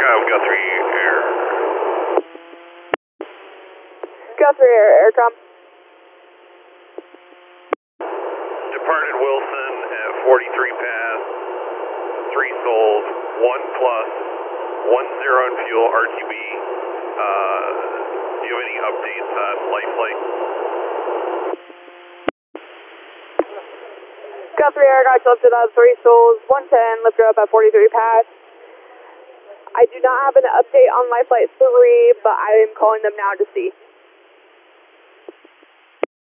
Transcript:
Guthrie Air. Guthrie Air, Aircom. Departed Wilson at 43 past, 3 souls, 1 plus, 10 in fuel, RTB. Do you have any updates on life flight? Guthrie Air, guys lifted up 3 souls, 110, lifted up at 43 past. I do not have an update on Life Flight 3, but I am calling them now to see.